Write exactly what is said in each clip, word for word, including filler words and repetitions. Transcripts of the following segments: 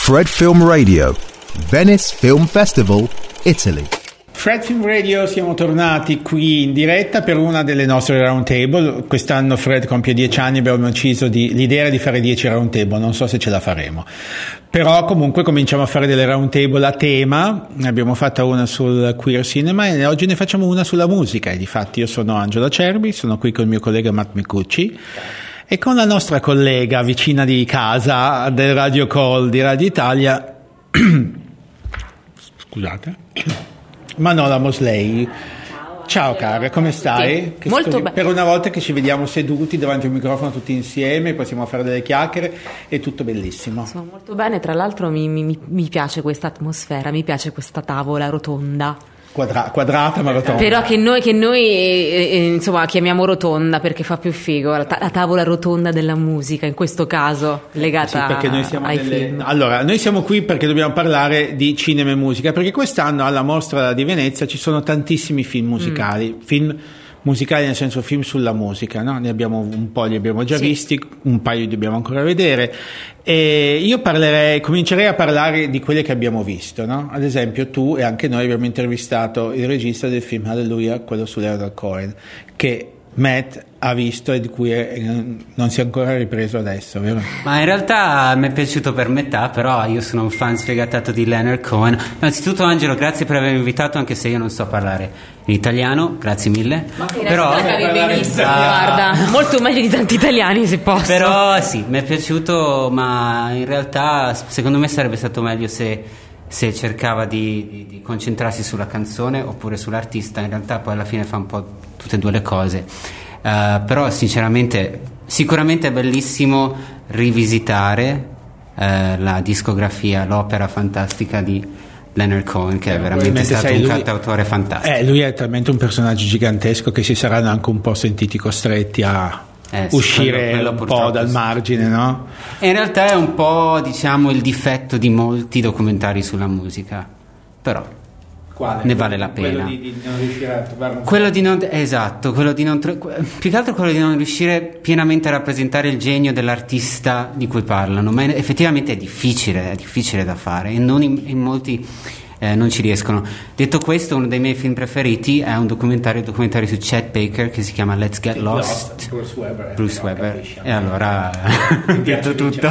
Fred Film Radio, Venice Film Festival, Italy. Fred Film Radio, siamo tornati qui in diretta per una delle nostre round table. Quest'anno Fred compie dieci anni, abbiamo deciso di, l'idea di fare dieci round table, non so se ce la faremo. Però comunque cominciamo a fare delle round table a tema, ne abbiamo fatta una sul queer cinema e oggi ne facciamo una sulla musica. E difatti io sono Angelo Acerbi, sono qui con il mio collega Matt Micucci e con la nostra collega vicina di casa del Radio Call di Radio Italia, scusate, Manola Mosley. Ciao, ciao cara, come stai? Che Molto sto... bene. Per una volta che ci vediamo seduti davanti a un microfono tutti insieme, possiamo fare delle chiacchiere, è tutto bellissimo. Sono molto bene, tra l'altro mi, mi, mi piace questa atmosfera, mi piace questa tavola rotonda. Quadra- quadrata ma rotonda. Però che noi, che noi eh, eh, insomma chiamiamo rotonda perché fa più figo, la, ta- la tavola rotonda della musica, in questo caso legata sì, perché noi siamo ai nelle... film. Allora, noi siamo qui perché dobbiamo parlare di cinema e musica, perché quest'anno alla Mostra di Venezia ci sono tantissimi film musicali, mm. film musicali nel senso film sulla musica, no? Ne abbiamo un po', li abbiamo già sì. visti, un paio li dobbiamo ancora vedere. E io parlerei, comincerei a parlare di quelle che abbiamo visto, no? Ad esempio tu e anche noi abbiamo intervistato il regista del film Hallelujah, quello su Leonard Cohen, che Matt ha visto e di cui è, non si è ancora ripreso adesso, vero? Ma in realtà mi è piaciuto per metà, però io sono un fan sfegatato di Leonard Cohen. Innanzitutto Angelo, grazie per avermi invitato, anche se io non so parlare in italiano, grazie mille. Ma però capi benissimo, guarda, molto meglio di tanti italiani se posso. Però sì, mi è piaciuto, ma in realtà secondo me sarebbe stato meglio se se cercava di, di, di concentrarsi sulla canzone oppure sull'artista. In realtà poi alla fine fa un po' tutte e due le cose. Uh, però sinceramente sicuramente è bellissimo rivisitare uh, la discografia, l'opera fantastica di Leonard Cohen, che è veramente stato un lui, cantautore fantastico. Eh, lui è talmente un personaggio gigantesco che si saranno anche un po' sentiti costretti a Eh, sì, uscire quello, quello un po' dal margine, no? E in realtà è un po', diciamo, il difetto di molti documentari sulla musica, però quale? Ne vale la pena. Quello di, di non riuscire a trovare un quello di non esatto, quello di non più che altro quello di non riuscire pienamente a rappresentare il genio dell'artista di cui parlano, ma effettivamente è difficile, è difficile da fare e non in, in molti Eh, non ci riescono. Detto questo, uno dei miei film preferiti è un documentario, documentario su Chet Baker che si chiama Let's Get Lost. Bruce Weber. Bruce Weber. Capisci, e allora ho detto tutto.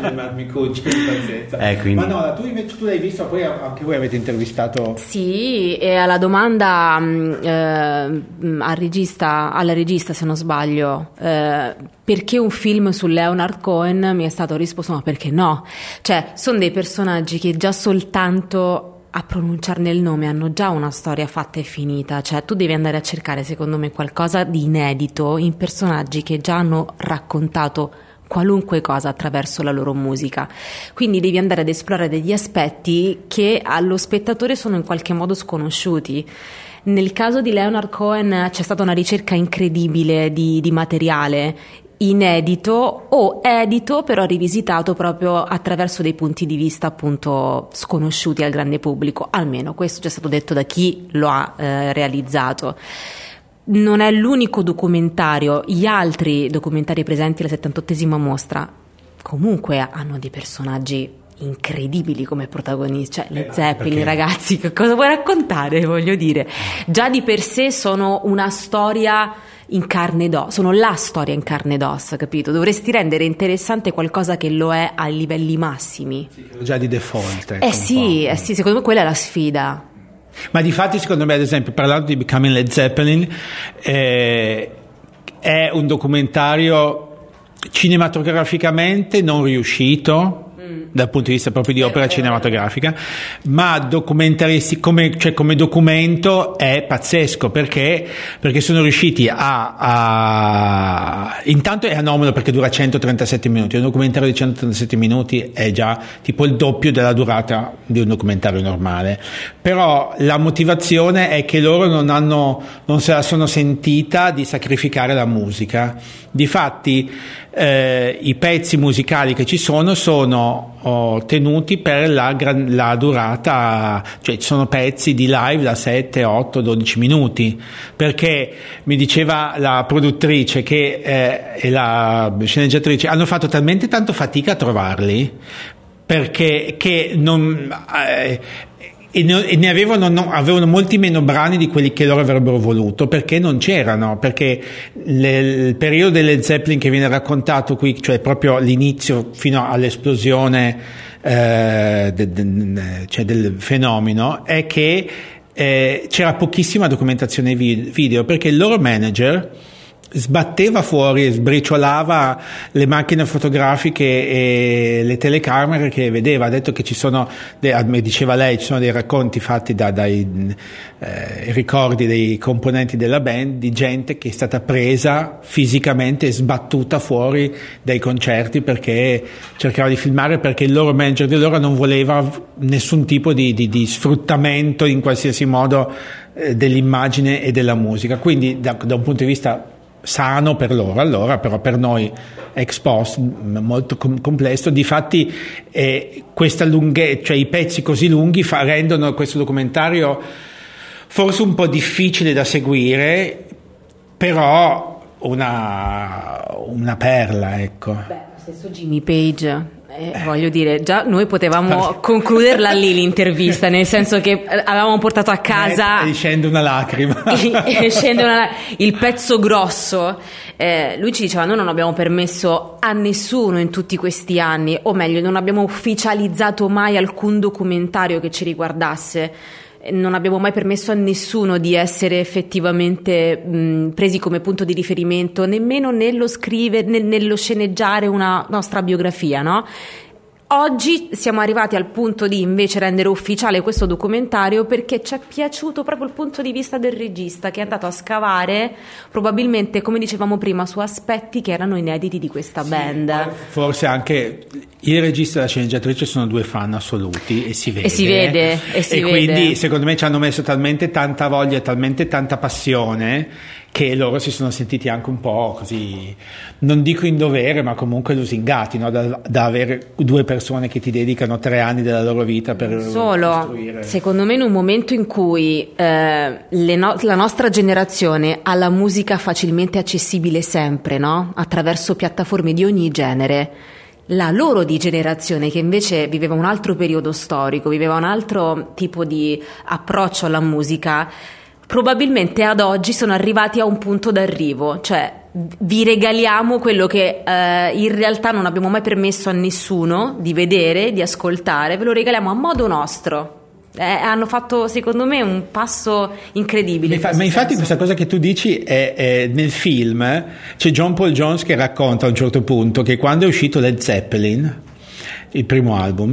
eh, quindi. Ma no, tu invece tu l'hai visto, poi anche voi avete intervistato. Sì, e alla domanda eh, al regista, alla regista se non sbaglio, eh, perché un film su Leonard Cohen, mi è stato risposto no, perché no. Cioè, sono dei personaggi che già soltanto a pronunciarne il nome hanno già una storia fatta e finita, cioè tu devi andare a cercare secondo me qualcosa di inedito in personaggi che già hanno raccontato qualunque cosa attraverso la loro musica, quindi devi andare ad esplorare degli aspetti che allo spettatore sono in qualche modo sconosciuti. Nel caso di Leonard Cohen c'è stata una ricerca incredibile di, di materiale inedito o edito, però rivisitato proprio attraverso dei punti di vista appunto sconosciuti al grande pubblico, almeno questo ci è stato detto da chi lo ha eh, realizzato. Non è l'unico documentario, gli altri documentari presenti alla settantottesima mostra comunque hanno dei personaggi incredibili come protagonisti, cioè le Zeppelin, ragazzi, che cosa vuoi raccontare? Voglio dire, già di per sé sono una storia in carne ed ossa, sono la storia in carne ed ossa, capito? Dovresti rendere interessante qualcosa che lo è ai livelli massimi. Sì, già di default. Ecco, eh sì, eh sì, secondo me quella è la sfida. Ma difatti secondo me, ad esempio, parlando di Becoming Led Zeppelin, eh, è un documentario cinematograficamente non riuscito dal punto di vista proprio di opera cinematografica, ma documentaristi come, cioè come documento è pazzesco, perché perché sono riusciti a, a intanto è anomalo perché dura centotrentasette minuti. Un documentario di centotrentasette minuti è già tipo il doppio della durata di un documentario normale, però la motivazione è che loro non hanno non se la sono sentita di sacrificare la musica. Difatti eh, i pezzi musicali che ci sono sono oh, tenuti per la, gran, la durata, cioè ci sono pezzi di live da sette, otto, dodici minuti, perché mi diceva la produttrice che eh, e la sceneggiatrice hanno fatto talmente tanto fatica a trovarli, perché che non... Eh, E ne avevano, no, avevano molti meno brani di quelli che loro avrebbero voluto, perché non c'erano, perché le, il periodo delle Zeppelin che viene raccontato qui, cioè proprio l'inizio fino all'esplosione eh, de, de, cioè del fenomeno, è che eh, c'era pochissima documentazione video, perché il loro manager sbatteva fuori e sbriciolava le macchine fotografiche e le telecamere che vedeva. Ha detto che ci sono, mi diceva lei, ci sono dei racconti fatti da, dai eh, ricordi dei componenti della band di gente che è stata presa fisicamente e sbattuta fuori dai concerti perché cercava di filmare, perché il loro manager di loro non voleva nessun tipo di, di, di sfruttamento in qualsiasi modo eh, dell'immagine e della musica. Quindi da, da un punto di vista sano per loro, allora, però per noi ex post molto com- complesso. Difatti eh, questa lunghezza, cioè i pezzi così lunghi fa, rendono questo documentario forse un po' difficile da seguire, però una, una perla, ecco. Beh, lo stesso Jimmy Page. Eh, voglio dire, già noi potevamo concluderla lì l'intervista, nel senso che avevamo portato a casa e scende una lacrima il, scende una, il pezzo grosso. Eh, lui ci diceva: noi non abbiamo permesso a nessuno in tutti questi anni, o meglio non abbiamo ufficializzato mai alcun documentario che ci riguardasse, non abbiamo mai permesso a nessuno di essere effettivamente mh, presi come punto di riferimento, nemmeno nello scrivere, nel, nello sceneggiare una nostra biografia, no? Oggi siamo arrivati al punto di invece rendere ufficiale questo documentario, perché ci è piaciuto proprio il punto di vista del regista, che è andato a scavare, probabilmente, come dicevamo prima, su aspetti che erano inediti di questa sì, band. Forse anche il regista e la sceneggiatrice sono due fan assoluti e si vede. E si vede, e si e vede. Quindi secondo me ci hanno messo talmente tanta voglia e talmente tanta passione che loro si sono sentiti anche un po' così, non dico in dovere, ma comunque lusingati, no? da, da avere due persone che ti dedicano tre anni della loro vita per solo costruire. Secondo me in un momento in cui eh, le no- la nostra generazione ha la musica facilmente accessibile sempre, no? Attraverso piattaforme di ogni genere, la loro di generazione, che invece viveva un altro periodo storico, viveva un altro tipo di approccio alla musica, probabilmente ad oggi sono arrivati a un punto d'arrivo, cioè vi regaliamo quello che eh, in realtà non abbiamo mai permesso a nessuno di vedere, di ascoltare, ve lo regaliamo a modo nostro. Eh, hanno fatto secondo me un passo incredibile. Ma, in ma infatti questa cosa che tu dici è, è nel film c'è John Paul Jones che racconta a un certo punto che quando è uscito Led Zeppelin, il primo album,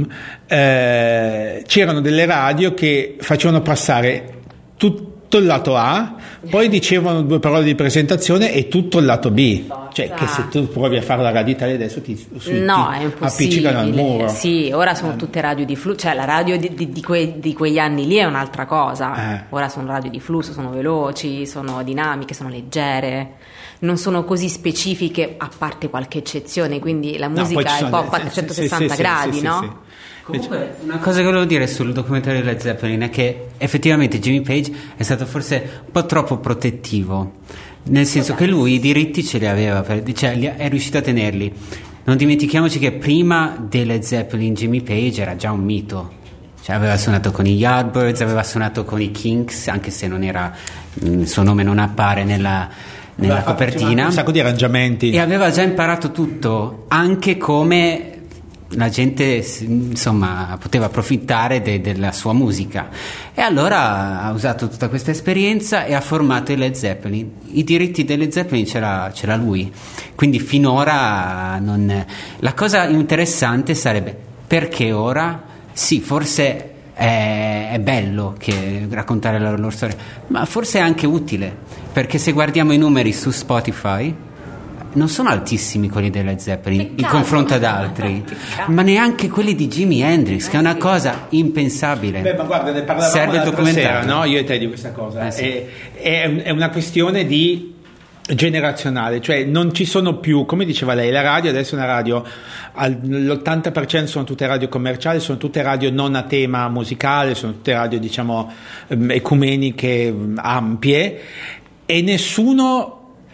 eh, c'erano delle radio che facevano passare tutto il lato A, poi dicevano due parole di presentazione e tutto il lato B, cioè che se tu provi a fare la radio Italia adesso ti, su, no, ti è appiccicano al muro. Sì, ora sono tutte radio di flusso, cioè la radio di, di, di, que, di quegli anni lì è un'altra cosa, eh. Ora sono radio di flusso, sono veloci, sono dinamiche, sono leggere, non sono così specifiche, a parte qualche eccezione, quindi la musica no, è pop a trecentosessanta sì, gradi, sì, sì, no? Sì, sì. Comunque, una cosa che volevo dire sul documentario di Led Zeppelin è che effettivamente Jimmy Page è stato forse un po' troppo protettivo, nel senso che lui i diritti ce li aveva, cioè è riuscito a tenerli. Non dimentichiamoci che prima di Led Zeppelin Jimmy Page era già un mito, cioè aveva suonato con i Yardbirds, aveva suonato con i Kinks, anche se non era, il suo nome non appare nella nella copertina, un sacco di arrangiamenti, e aveva già imparato tutto, anche come la gente insomma poteva approfittare de- della sua musica, e allora ha usato tutta questa esperienza e ha formato i Led Zeppelin. I diritti dei Led Zeppelin ce l'ha, ce l'ha lui, quindi finora non... La cosa interessante sarebbe perché ora sì, forse è, è bello che raccontare la loro storia, ma forse è anche utile, perché se guardiamo i numeri su Spotify non sono altissimi quelli dei Led Zeppelin Peccato. in confronto ad altri, ma neanche quelli di Jimi Hendrix, che è una cosa impensabile. Beh, ma guarda, ne parlavamo serve il documentario, sera, no? Io e te di questa cosa. Eh sì. è, è, è una questione di generazionale, cioè non ci sono più, come diceva lei, la radio adesso è una radio, l'ottanta per cento sono tutte radio commerciali, sono tutte radio non a tema musicale, sono tutte radio diciamo ecumeniche, ampie, e nessuno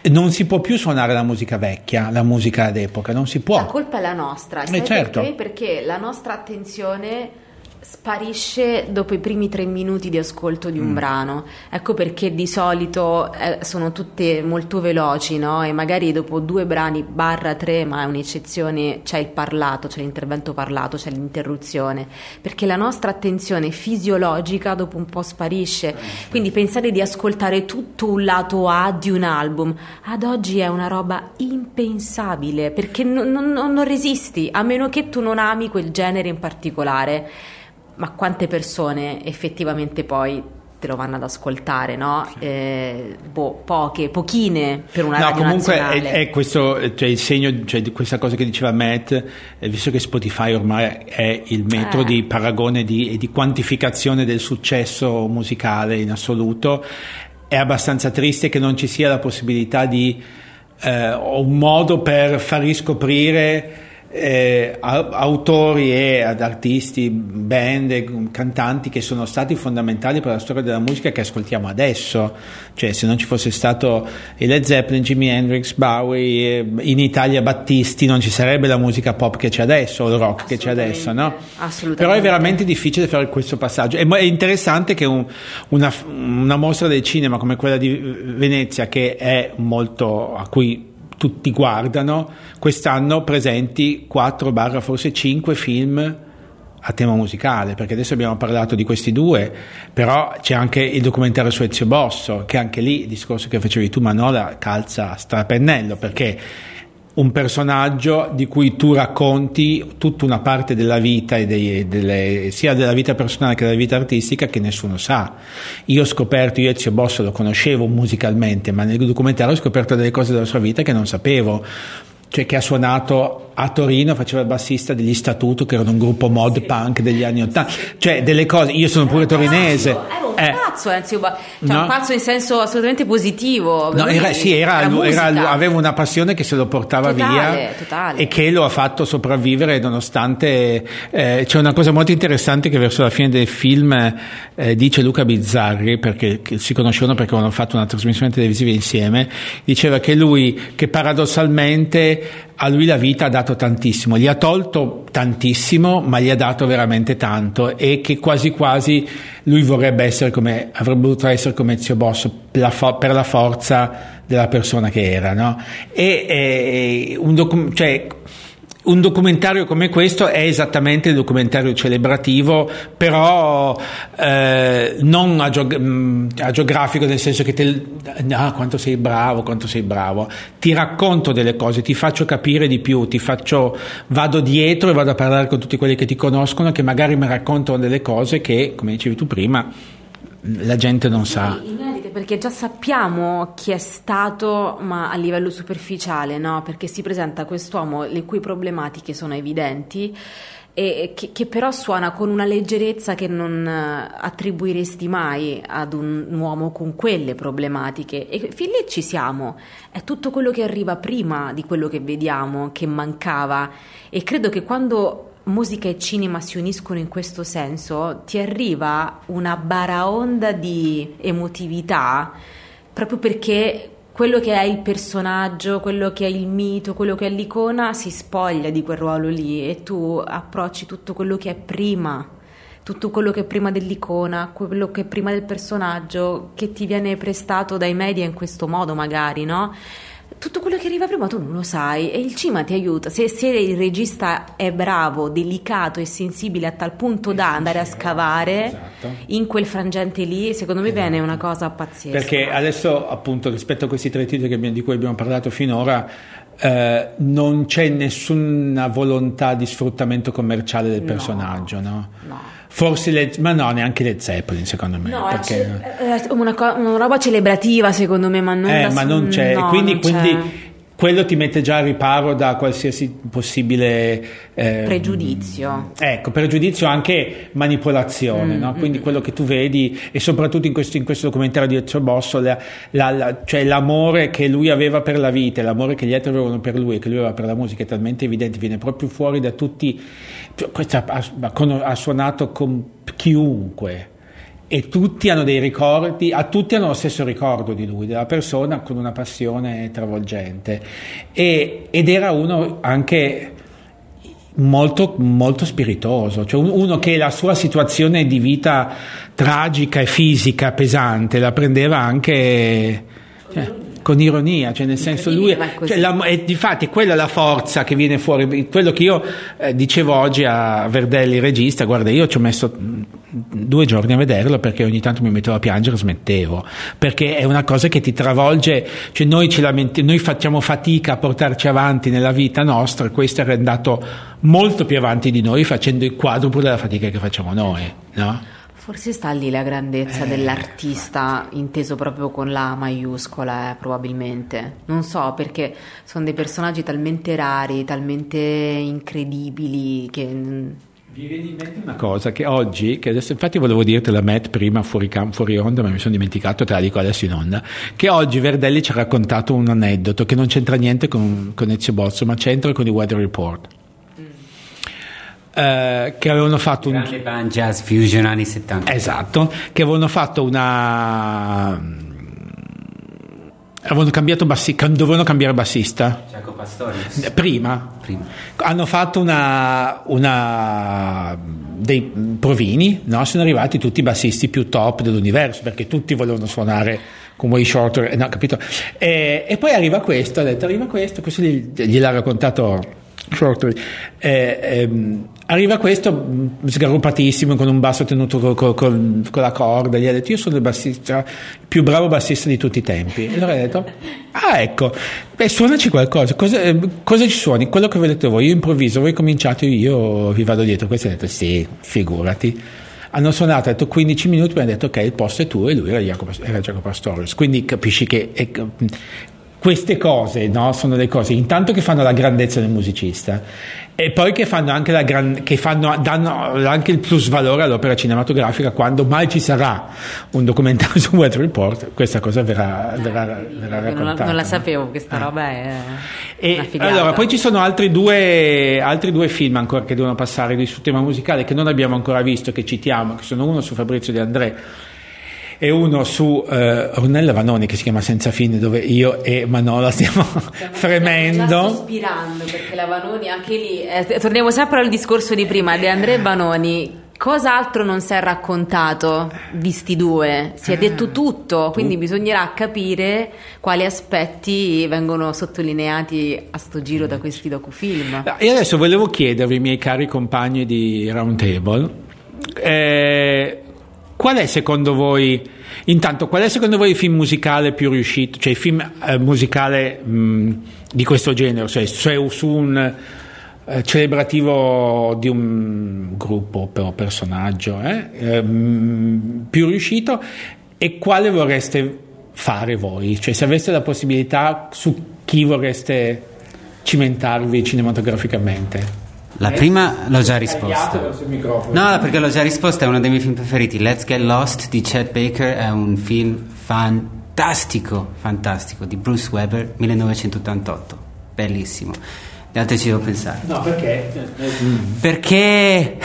non si può più suonare la musica vecchia, la musica d'epoca, non si può. La colpa è la nostra, sai eh certo. perché? Perché la nostra attenzione sparisce dopo i primi tre minuti di ascolto di un mm. brano. Ecco perché di solito eh, sono tutte molto veloci, no? E magari dopo due brani barra tre, ma è un'eccezione, c'è il parlato, c'è l'intervento parlato, c'è l'interruzione, perché la nostra attenzione fisiologica dopo un po' sparisce. Quindi pensare di ascoltare tutto un lato A di un album ad oggi è una roba impensabile, perché non, non, non resisti, a meno che tu non ami quel genere in particolare. Ma quante persone effettivamente poi te lo vanno ad ascoltare, no? Sì. Eh, boh, poche, pochine per una no, radio comunque nazionale. È, è questo, cioè il segno, cioè di questa cosa che diceva Matt, eh, visto che Spotify ormai è il metro eh. di paragone di, e di quantificazione del successo musicale in assoluto, è abbastanza triste che non ci sia la possibilità di eh, o un modo per far riscoprire Eh, autori e ad artisti, band, cantanti che sono stati fondamentali per la storia della musica che ascoltiamo adesso. Cioè, se non ci fosse stato il Led Zeppelin, Jimi Hendrix, Bowie, in Italia Battisti, non ci sarebbe la musica pop che c'è adesso, o il rock che c'è adesso, no? Assolutamente. Però è veramente difficile fare questo passaggio. È interessante che un, una, una mostra del cinema come quella di Venezia, che è molto a cui tutti guardano, quest'anno presenti quattro barra forse cinque film a tema musicale, perché adesso abbiamo parlato di questi due, però c'è anche il documentario su Ezio Bosso, che anche lì il discorso che facevi tu, Manola, calza a strapennello, perché un personaggio di cui tu racconti tutta una parte della vita e dei, delle, sia della vita personale che della vita artistica che nessuno sa. Io ho scoperto, io Ezio Bosso lo conoscevo musicalmente, ma nel documentario ho scoperto delle cose della sua vita che non sapevo, cioè che ha suonato a Torino, faceva il bassista degli Statuto, che erano un gruppo mod punk degli anni ottanta, cioè delle cose, io sono pure torinese. Era un eh, pazzo, anzi, cioè no. un pazzo in senso assolutamente positivo. No, era, sì, era, era era, aveva una passione che se lo portava totale, via totale. E che lo ha fatto sopravvivere nonostante eh, c'è una cosa molto interessante che verso la fine del film eh, dice Luca Bizzarri, perché che si conoscevano perché avevano fatto una trasmissione televisiva insieme, diceva che lui, che paradossalmente a lui la vita ha dato tantissimo, gli ha tolto tantissimo, ma gli ha dato veramente tanto, e che quasi quasi lui vorrebbe essere come, avrebbe voluto essere come Ezio Bosso la fo- per la forza della persona che era, no? E, e un docu- cioè un documentario come questo è esattamente il documentario celebrativo, però eh, non agio- agiografico, nel senso che te, ah, quanto sei bravo, quanto sei bravo, ti racconto delle cose, ti faccio capire di più, ti faccio, vado dietro e vado a parlare con tutti quelli che ti conoscono, che magari mi raccontano delle cose che, come dicevi tu prima, la gente non sa. Inedite, perché già sappiamo chi è stato, ma a livello superficiale, no? Perché si presenta quest'uomo le cui problematiche sono evidenti e che, che però suona con una leggerezza che non attribuiresti mai ad un, un uomo con quelle problematiche, e fin lì ci siamo. È tutto quello che arriva prima di quello che vediamo che mancava, e credo che quando musica e cinema si uniscono in questo senso ti arriva una baraonda di emotività, proprio perché quello che è il personaggio, quello che è il mito, quello che è l'icona si spoglia di quel ruolo lì, e tu approcci tutto quello che è prima, tutto quello che è prima dell'icona, quello che è prima del personaggio, che ti viene prestato dai media in questo modo magari, no? Tutto quello che arriva prima tu non lo sai, e il cinema ti aiuta. Se, se il regista è bravo, delicato e sensibile a tal punto da andare a scavare, esatto, in quel frangente lì, secondo me, esatto, viene una cosa pazzesca. Perché adesso, appunto, rispetto a questi tre titoli che abbiamo, di cui abbiamo parlato finora, eh, non c'è nessuna volontà di sfruttamento commerciale del personaggio, no? no? No. Forse le, ma no, neanche le Zeppelin, secondo me. No, perché è una, una roba celebrativa, secondo me, ma non, eh, da, ma non c'è. No, quindi, non quindi c'è. Quello ti mette già al riparo da qualsiasi possibile eh, pregiudizio. Ecco, pregiudizio, anche manipolazione, mm, no? Quindi mm. quello che tu vedi, e soprattutto in questo, in questo documentario di Ezio Bosso, la, la, la, cioè l'amore che lui aveva per la vita, l'amore che gli altri avevano per lui e che lui aveva per la musica, è talmente evidente, viene proprio fuori da tutti. Questa ha, ha suonato con chiunque, e tutti hanno dei ricordi, a tutti hanno lo stesso ricordo di lui, della persona con una passione travolgente, e, ed era uno anche molto, molto spiritoso, cioè uno che la sua situazione di vita tragica e fisica pesante la prendeva anche, cioè, con ironia, cioè nel senso lui, cioè, la, e difatti quella è la forza che viene fuori, quello che io eh, dicevo oggi a Verdelli regista, guarda, io ci ho messo due giorni a vederlo perché ogni tanto mi mettevo a piangere e smettevo, perché è una cosa che ti travolge, cioè noi ci lamenti, noi facciamo fatica a portarci avanti nella vita nostra, e questo è andato molto più avanti di noi facendo il quadruplo della fatica che facciamo noi, no? Forse sta lì la grandezza eh. dell'artista, inteso proprio con la maiuscola, eh, probabilmente. Non so, perché sono dei personaggi talmente rari, talmente incredibili che... Mi viene in mente una cosa che oggi, che adesso infatti volevo dirtela Matt prima fuori, cam, fuori onda, ma mi sono dimenticato, te la dico adesso in onda, che oggi Verdelli ci ha raccontato un aneddoto che non c'entra niente con, con Ezio Bozzo, ma c'entra con i Weather Report. Uh, che avevano fatto un grande band jazz fusion anni settanta, esatto, che avevano fatto una avevano cambiato bassista, dovevano cambiare bassista Jacopo Pastorius prima. prima hanno fatto una, una dei provini, no? Sono arrivati tutti i bassisti più top dell'universo perché tutti volevano suonare con Way Shorter, no, capito? E, e poi arriva questo, ha detto arriva questo, questo gli, gliel'ha raccontato Shorter, eh, ehm, arriva questo sgarrupatissimo con un basso tenuto co, co, co, con la corda, gli ha detto io sono il bassista il più bravo bassista di tutti i tempi, e allora ha detto ah ecco, beh, suonaci qualcosa, cosa, eh, cosa ci suoni? Quello che volete voi, io improvviso, voi cominciate, io vi vado dietro. Questo ha detto sì, figurati. Hanno suonato, ha detto quindici minuti, mi hanno detto ok, il posto è tuo, e lui era Jacopo, era Jacopo Pastorius. Quindi capisci che è, queste cose, no, sono le cose intanto che fanno la grandezza del musicista, e poi che fanno anche la gran, che fanno, danno anche il plus valore all'opera cinematografica. Quando mai ci sarà un documentario su Weather Report, questa cosa verrà, verrà, verrà raccontata. Non la, non la sapevo, questa roba è e una figata. Allora poi ci sono altri due altri due film ancora che devono passare di sul tema musicale, che non abbiamo ancora visto, che citiamo, che sono uno su Fabrizio De André e uno su eh, Ornella Vanoni, che si chiama Senza fine, dove io e Manola stiamo, stiamo fremendo, stiamo sospirando, perché la Vanoni anche lì eh, torniamo sempre al discorso di prima, De André e Vanoni. Cosa altro non si è raccontato di sti due? Si è detto tutto, quindi bisognerà capire quali aspetti vengono sottolineati a sto giro da questi docufilm. E adesso volevo chiedervi, miei cari compagni di Roundtable, eh, qual è secondo voi, intanto, qual è secondo voi il film musicale più riuscito, cioè il film eh, musicale mh, di questo genere, cioè, cioè su un eh, celebrativo di un gruppo o personaggio eh, ehm, più riuscito, e quale vorreste fare voi? Cioè, se aveste la possibilità, su chi vorreste cimentarvi cinematograficamente? La prima l'ho già risposta. No, perché l'ho già risposta, è uno dei miei film preferiti. Let's Get Lost di Chet Baker è un film fantastico, fantastico, di Bruce Weber, millenovecentottantotto. Bellissimo. Le altre ci devo pensare. No, perché? Perché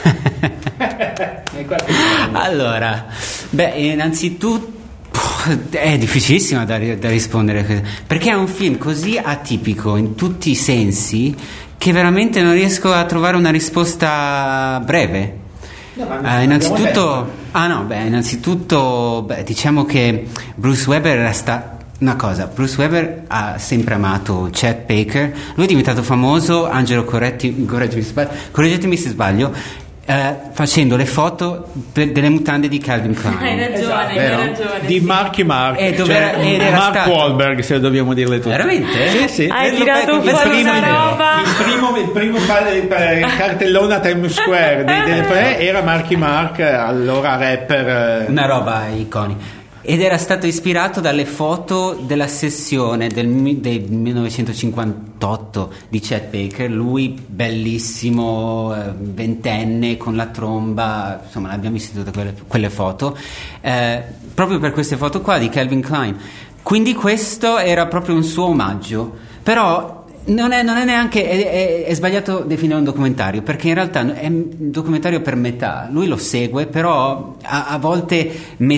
allora, beh, innanzitutto è difficilissimo da, da rispondere, perché è un film così atipico in tutti i sensi che veramente non riesco a trovare una risposta breve. No, uh, innanzitutto ah no beh innanzitutto beh, diciamo che Bruce Weber era sta- una cosa Bruce Weber ha sempre amato Chet Baker. Lui è diventato famoso, Angelo corretti, correggetemi se sbaglio, correggetemi se sbaglio Uh, facendo le foto per delle mutande di Calvin Klein. Hai ragione, esatto, hai ragione, di sì. Marky Mark, e dove cioè, era, ed era Mark stato... Wahlberg, se lo dobbiamo dirle tutte. Veramente? Sì, sì. Hai tirato fuori questa roba. Il primo, il primo cartellone a Times Square di, delle, era Marky Mark, allora rapper. Una roba iconica. Ed era stato ispirato dalle foto della sessione del, del millenovecentocinquantotto di Chet Baker, lui bellissimo, eh, ventenne con la tromba, insomma abbiamo visto tutte quelle, quelle foto, eh, proprio per queste foto qua di Calvin Klein. Quindi questo era proprio un suo omaggio, però Non è, non è neanche è, è, è sbagliato definire un documentario, perché in realtà è un documentario per metà. Lui lo segue, però a, a volte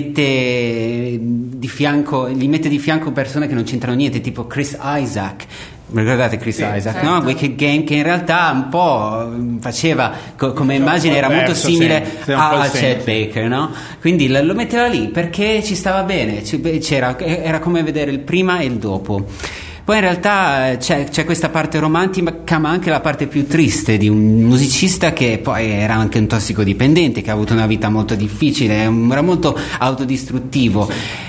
mette di fianco gli mette di fianco persone che non c'entrano niente, tipo Chris Isaac. Ricordate Chris sì, Isaac, certo. no? Wicked Game, che in realtà un po' faceva co- come immagine era molto verso, simile sì, a, a Chet Baker, no? Quindi lo, lo metteva lì perché ci stava bene, c'era, era come vedere il prima e il dopo. Poi in realtà c'è, c'è questa parte romantica, ma anche la parte più triste di un musicista che poi era anche un tossicodipendente, che ha avuto una vita molto difficile, era molto autodistruttivo. Sì.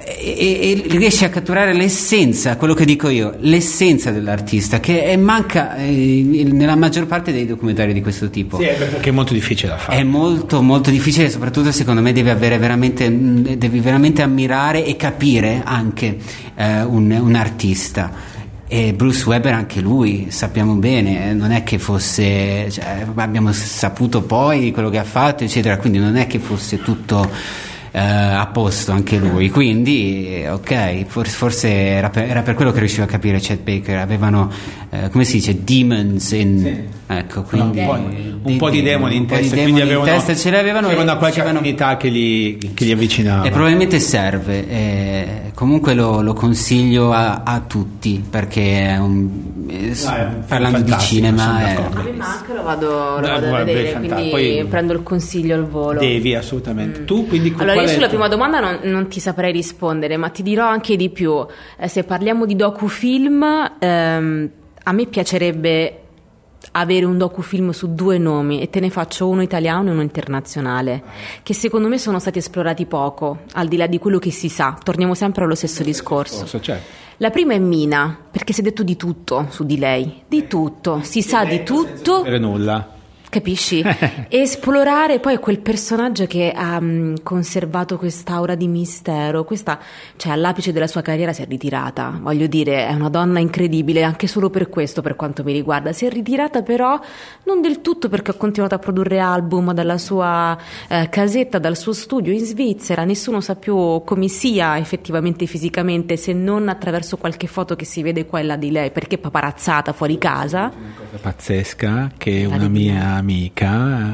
E, e riesce a catturare l'essenza, quello che dico io, l'essenza dell'artista, che è, manca eh, nella maggior parte dei documentari di questo tipo. Sì, perché è molto difficile da fare. È molto molto difficile, soprattutto secondo me devi avere veramente, devi veramente ammirare e capire anche eh, un, un artista. E Bruce Weber anche lui, sappiamo bene, non è che fosse, cioè, abbiamo saputo poi quello che ha fatto, eccetera, quindi non è che fosse tutto Uh, a posto anche lui, quindi ok, forse, forse era, per, era per quello che riusciva a capire Chet Baker, avevano uh, come si dice, demons in sì. ecco, quindi no, un po', un di, po' di demoni in testa, demoni quindi avevano, in testa ce l'avevano, c'era una qualche affinità che li, che li avvicinava e probabilmente serve, eh, comunque lo, lo consiglio a, a tutti perché è un, eh, no, è un parlando di cinema è, a me anche lo vado, lo vado a vedere, quindi poi prendo il consiglio al volo. Devi assolutamente mm. tu quindi allora io sulla prima domanda non, non ti saprei rispondere, ma ti dirò anche di più. Eh, se parliamo di docufilm, ehm, a me piacerebbe avere un docufilm su due nomi, e te ne faccio uno italiano e uno internazionale, che secondo me sono stati esplorati poco, al di là di quello che si sa. Torniamo sempre allo stesso discorso. Certo. La prima è Mina, perché si è detto di tutto su di lei, di tutto, si sa di tutto. Per nulla. Capisci? Esplorare poi quel personaggio che ha um, conservato quest'aura di mistero, questa, cioè all'apice della sua carriera si è ritirata, voglio dire, è una donna incredibile anche solo per questo, per quanto mi riguarda. Si è ritirata però non del tutto, perché ha continuato a produrre album dalla sua eh, casetta, dal suo studio in Svizzera. Nessuno sa più come sia effettivamente fisicamente, se non attraverso qualche foto che si vede qua e là di lei, perché è paparazzata fuori casa. Una cosa pazzesca che una mia amica,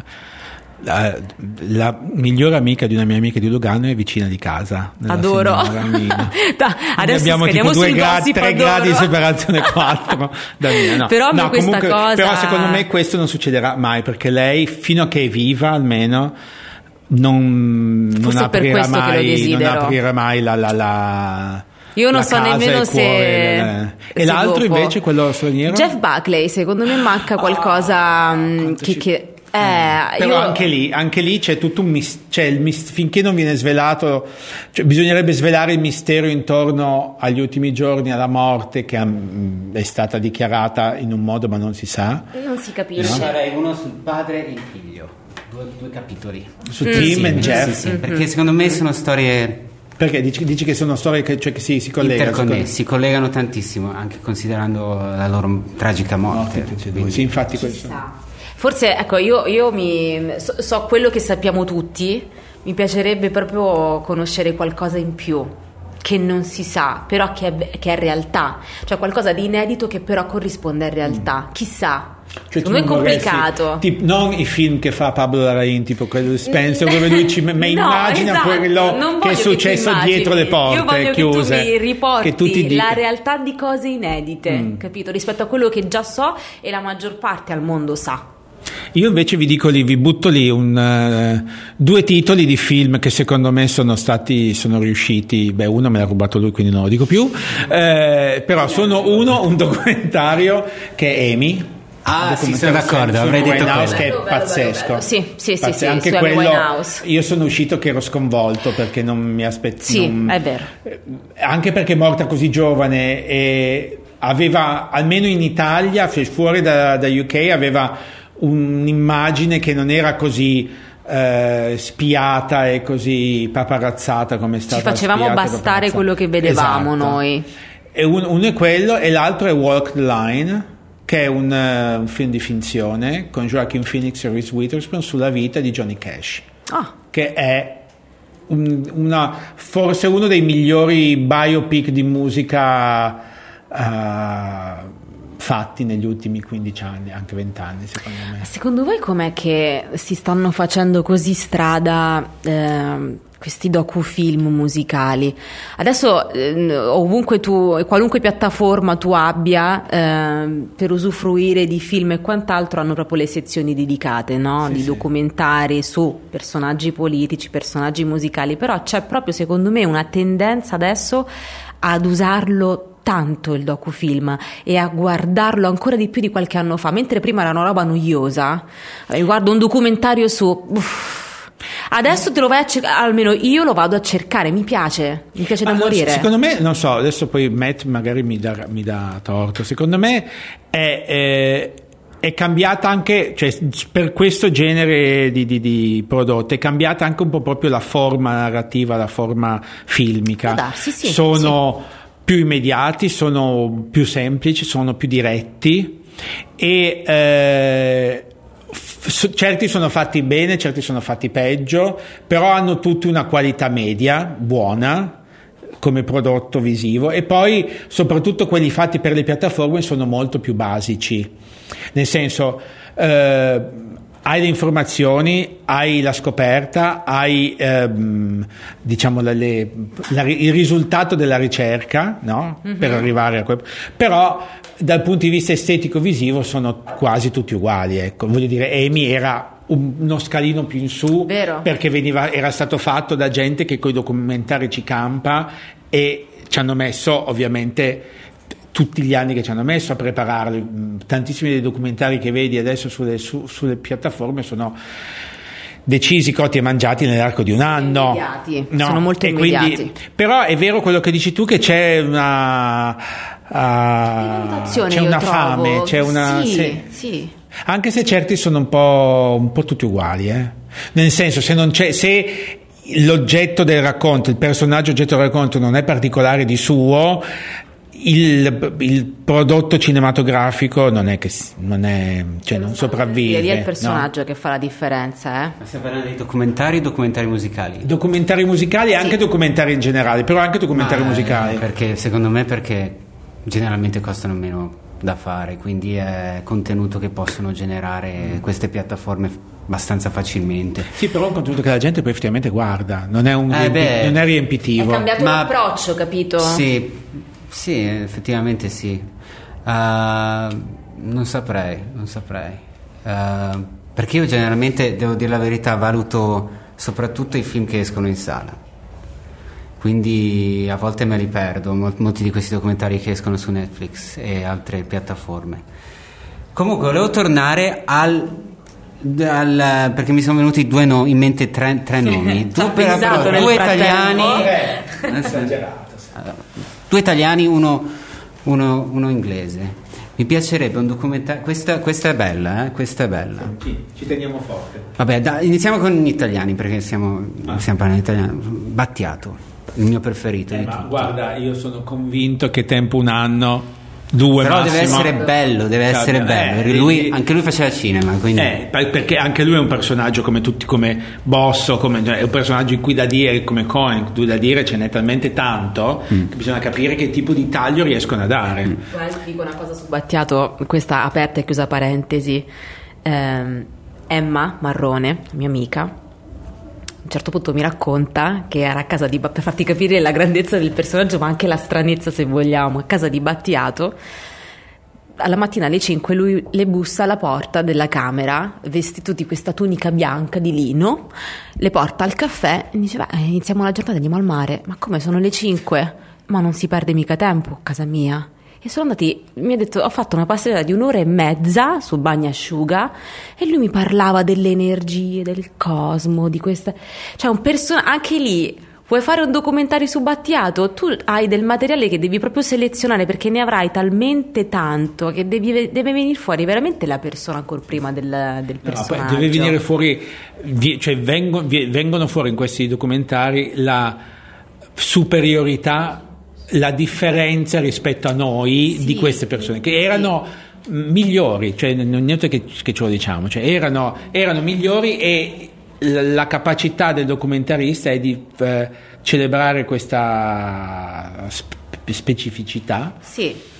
la, la migliore amica di una mia amica di Lugano è vicina di casa. Adoro. da, adesso abbiamo tipo due gradi, tre adoro. gradi di separazione, quattro da mia. No. Però, no, questa comunque, cosa... però secondo me questo non succederà mai, perché lei fino a che è viva almeno non, non aprirà mai, non aprirà mai la, la, la io non so nemmeno se e se l'altro dopo. Invece quello straniero Jeff Buckley, secondo me manca qualcosa oh, che, ci... che eh, però io... anche lì anche lì c'è tutto un mis... c'è il mis... finché non viene svelato, cioè, bisognerebbe svelare il mistero intorno agli ultimi giorni, alla morte, che è stata dichiarata in un modo ma non si sa, non si capisce. Io farei uno sul padre e il figlio, due, due capitoli su mm. Tim e Jeff, sì, sì, mm-hmm. perché secondo me sono storie. Perché dici, dici che sono storie che, cioè, che si, si collegano? Interconnessi, si collegano tantissimo, anche considerando la loro tragica morte. No, sì, infatti questo. Forse, ecco, io, io mi, so, so quello che sappiamo tutti, mi piacerebbe proprio conoscere qualcosa in più, che non si sa, però che è, che è realtà. Cioè qualcosa di inedito che però corrisponde a realtà. Mm. Chissà. Cioè, secondo me è complicato, tipo, non i film che fa Pablo Larraín, tipo quello di Spencer, dove lui ci me no, immagina esatto. quello che è successo che dietro le porte. Io voglio chiuse, che tu mi riporti che tutti la realtà di cose inedite, mm. capito? Rispetto a quello che già so e la maggior parte al mondo sa. Io invece vi dico lì, vi butto lì un, uh, due titoli di film che secondo me sono stati, sono riusciti. Beh, uno me l'ha rubato lui, quindi non lo dico più. Eh, però sono uno, un documentario che è Amy. Ah, sì, sono d'accordo, avrei detto quello. Che è pazzesco. Bello, bello. Sì, sì, sì, sì, anche quello. Io sono uscito che ero sconvolto perché non mi aspettavo. Sì, non, è vero. Anche perché è morta così giovane e aveva, almeno in Italia, fuori da, da U K, aveva un'immagine che non era così eh, spiata e così paparazzata come è stata. Ci facevamo bastare quello che vedevamo, esatto. Noi. E un, uno è quello e l'altro è Walk the Line, che è un, uh, un film di finzione con Joaquin Phoenix e Reese Witherspoon sulla vita di Johnny Cash, ah. che è un, una, forse uno dei migliori biopic di musica uh, fatti negli ultimi quindici anni, anche venti anni secondo me. Secondo voi com'è che si stanno facendo così strada eh, questi docufilm musicali? Adesso eh, ovunque tu, qualunque piattaforma tu abbia eh, per usufruire di film e quant'altro, hanno proprio le sezioni dedicate, no? Sì, di sì. documentari su personaggi politici, personaggi musicali, però c'è proprio secondo me una tendenza adesso ad usarlo tanto il docufilm e a guardarlo ancora di più di qualche anno fa, mentre prima era una roba noiosa. Eh, guardo un documentario su uff, adesso te lo vai a cercare, almeno io lo vado a cercare, mi piace mi piace da Ma morire. Secondo me, non so, adesso poi Matt magari mi dà, mi dà torto, secondo me è, è, è cambiata anche, cioè per questo genere di, di, di prodotto è cambiata anche un po' proprio la forma narrativa, la forma filmica. Può darsi, sì, sono sì. più immediati, sono più semplici, sono più diretti e eh, f- certi sono fatti bene, certi sono fatti peggio, però hanno tutti una qualità media, buona come prodotto visivo, e poi soprattutto quelli fatti per le piattaforme sono molto più basici, nel senso eh, hai le informazioni, hai la scoperta, hai ehm, diciamo le, le, la, il risultato della ricerca, no? Mm-hmm. Per arrivare a quel, però dal punto di vista estetico visivo sono quasi tutti uguali, ecco. Voglio dire, Amy era un, uno scalino più in su. Vero. Perché veniva, era stato fatto da gente che coi documentari ci campa e ci hanno messo ovviamente tutti gli anni che ci hanno messo a prepararli. Tantissimi dei documentari che vedi adesso sulle, su, sulle piattaforme sono decisi, cotti e mangiati nell'arco di un anno. Immediati. No? Sono molto e immediati. Quindi, però è vero quello che dici tu, che c'è una uh, c'è una trovo. fame, c'è una sì, se, sì. anche se certi sono un po', un po' tutti uguali, eh? Nel senso, se non c'è, se l'oggetto del racconto, il personaggio oggetto del racconto non è particolare di suo, il, il prodotto cinematografico non è che non è, cioè non sopravvive. È il personaggio, no? Che fa la differenza, eh? Ma stiamo parlando di documentari, documentari musicali. Documentari musicali e Sì. anche documentari in generale, però anche documentari Ma, musicali. eh, perché secondo me perché generalmente costano meno da fare, quindi è contenuto che possono generare queste piattaforme abbastanza facilmente. Sì, però è un contenuto che la gente poi effettivamente guarda, non è un Eh, riempi- beh, non è È riempitivo. cambiato Ma- l'approccio, capito? Sì, sì, effettivamente sì. Uh, non saprei, non saprei. Uh, perché io generalmente, devo dire la verità, valuto soprattutto i film che escono in sala. Quindi a volte me li perdo, mol- molti di questi documentari che escono su Netflix e altre piattaforme. Comunque volevo tornare al, al perché mi sono venuti due no, in mente tre, tre nomi. Ci ha Due, per- pensato però, nel due frattempo. italiani. Esagerato. Due italiani, uno, uno, uno inglese. Mi piacerebbe un documentario. Questa, questa è bella, eh? Questa è bella. Sì, ci teniamo forte. Vabbè, da, iniziamo con gli italiani perché stiamo, Ah. stiamo parlando di italiano. Battiato, il mio preferito Eh, di ma tutti. guarda, io sono convinto che tempo un anno, due Però massimo. deve essere bello, deve Cioè, essere eh, bello. eh, Lui, eh, anche lui faceva cinema, quindi. Eh, per- perché anche lui è un personaggio come tutti, come Bosso, come, è un personaggio in cui da dire, come Cohen, in cui da dire ce n'è talmente tanto Mm. che bisogna capire che tipo di taglio riescono a dare. Guarda, ti dico una cosa su Battiato, questa aperta e chiusa parentesi. Ehm, Emma Marrone, mia amica, a un certo punto mi racconta che era a casa di Ba- per farti capire la grandezza del personaggio, ma anche la stranezza, se vogliamo, a casa di Battiato. Alla mattina alle cinque lui le bussa alla porta della camera, vestito di questa tunica bianca di lino, le porta al caffè e dice: beh, iniziamo la giornata, andiamo al mare. Ma come, sono le cinque? Ma non si perde mica tempo a casa mia. E sono andati, mi ha detto, ho fatto una passeggiata di un'ora e mezza su Bagnasciuga e lui mi parlava delle energie, del cosmo, di questa, cioè un personaggio, anche lì. Vuoi fare un documentario su Battiato? Tu hai del materiale che devi proprio selezionare, perché ne avrai talmente tanto che devi, deve venire fuori veramente la persona ancora prima del, del No, personaggio. poi deve venire fuori, vi- cioè vengo- vi- vengono fuori in questi documentari la superiorità, la differenza rispetto a noi Sì, di queste persone che erano migliori, cioè non niente che, che ce lo diciamo, cioè erano, erano migliori, e la, la capacità del documentarista è di eh, celebrare questa spe- specificità Sì.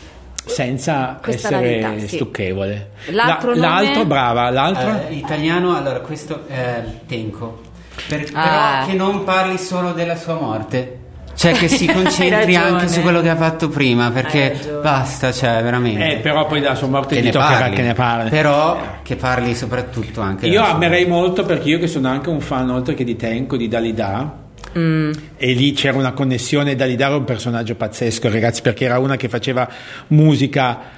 senza Questa essere rarità, sì. stucchevole. L'altro, La, nome? l'altro brava, l'altro Eh, italiano, allora questo è Tenco. Per- Ah. Però che non parli solo della sua morte. Cioè che si Hai concentri ragione. anche su quello che ha fatto prima, Hai perché ragione. basta, cioè veramente. eh, però poi della sua morte che gli ne toccherà parli, che ne parli. però che parli soprattutto anche Io della sua amerei molto, perché io che sono anche un fan oltre che di Tenco, di Dalida. Mm. E lì c'era una connessione. Dalida era un personaggio pazzesco, ragazzi, perché era una che faceva musica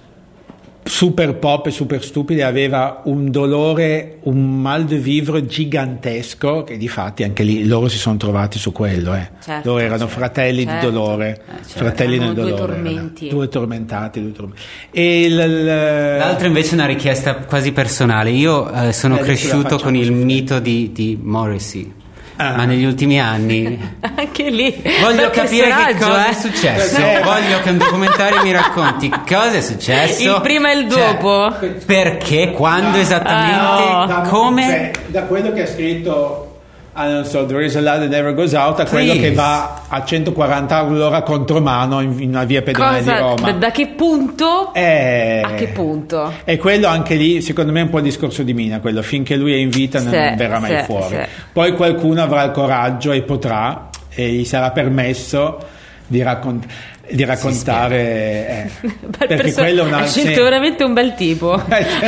super pop e super stupida, e aveva un dolore, un mal de vivre gigantesco, che difatti anche lì loro si sono trovati su quello, eh. Certo, loro erano certo, fratelli certo. di dolore, Eh, certo. fratelli Erano nel due dolore, tormenti. due tormentati, due tormenti. E il, il- L'altro invece è una richiesta quasi personale. Io eh, sono Eh, adesso la cresciuto facciamo con il su- mito di, di Morrissey, Ah. ma negli ultimi anni Anche lì. voglio bel capire che personaggio, cosa eh. è successo. Eh. Voglio che un documentario mi racconti cosa è successo. Il prima e il Cioè, dopo. perché, quando Ah, esattamente, no. come. Cioè, da quello che ha scritto, ah, non so, There is a light that never goes out, a quello Please. che va a centoquaranta all'ora contromano in, in una via pedonale Cosa, di Roma. da, da che punto? Eh, A che punto? E quello anche lì, secondo me, è un po' il discorso di Mina, quello finché lui è in vita non Sì, verrà mai sì, fuori. sì. Poi qualcuno avrà il coraggio e potrà, e gli sarà permesso di, raccont- di raccontare, eh, Bel perché perso- quello è una ha scelto sì. veramente un bel tipo.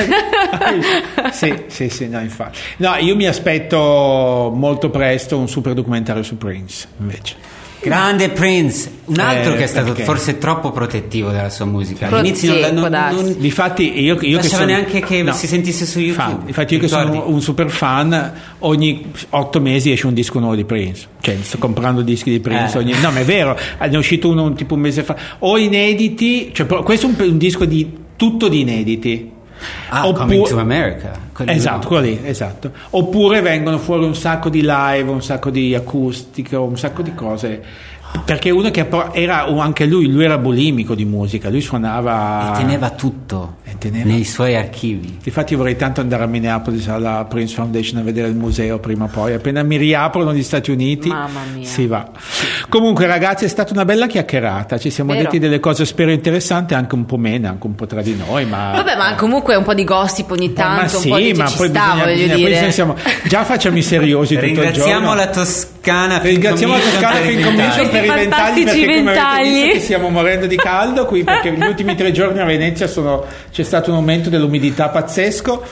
sì, sì, sì, no, infatti. No, io mi aspetto molto presto un super documentario su Prince, invece. Grande Prince, un altro Eh, che è stato perché? forse troppo protettivo della sua musica. Pro- All'inizio sì, non, può non, darsi. non Difatti io, io che lasciava sono, neanche che no, si sentisse su YouTube. fan. Infatti io che Ricordi? sono un super fan, ogni otto mesi esce un disco nuovo di Prince, cioè sto comprando dischi di Prince Eh. ogni... no ma è vero, ne è uscito uno un, tipo un mese fa, o inediti, cioè però questo è un, un disco di tutto di inediti. Ah, Oppure- Coming to America. quello Esatto, no. quello lì, esatto. Oppure vengono fuori un sacco di live, un sacco di acustica, un sacco di cose. Perché uno che pro- era anche lui, lui era bulimico di musica, lui suonava E teneva tutto E teneva- nei suoi archivi. Infatti vorrei tanto andare a Minneapolis alla Prince Foundation a vedere il museo prima o poi. Appena mi riaprono gli Stati Uniti, Mamma mia. si va. Comunque ragazzi, è stata una bella chiacchierata, ci siamo Vero. detti delle cose spero interessanti, anche un po' meno, anche un po' tra di noi, ma Vabbè, ma comunque un po' di gossip ogni tanto, ma un sì, po' di ma ci poi sta, bisogna, voglio bisogna- dire. poi siamo, già facciamo i seriosi tutto il Ringraziamo giorno. la Toscana Film Ringraziamo la Commission Toscana per i Film Commission per i Questi ventagli, fantastici perché come avete ventagli. visto che stiamo morendo di caldo qui, perché negli ultimi tre giorni a Venezia sono- c'è stato un aumento dell'umidità pazzesco.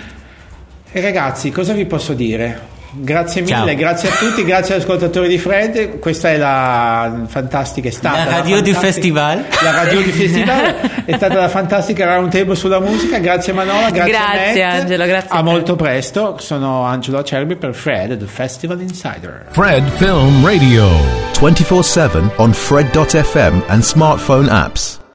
E ragazzi, cosa vi posso dire? Grazie mille, Ciao. grazie a tutti, grazie agli ascoltatori di Fred. Questa è la fantastica, è stata La radio di fantastica- festival. La radio di festival è stata la fantastica round table sulla musica. Grazie Manola, grazie, Grazie, a Matt. Angelo, grazie a A te. molto presto. Sono Angelo Acerbi per Fred, The Festival Insider. Fred Film Radio. twenty-four seven on Fred dot f m and smartphone apps.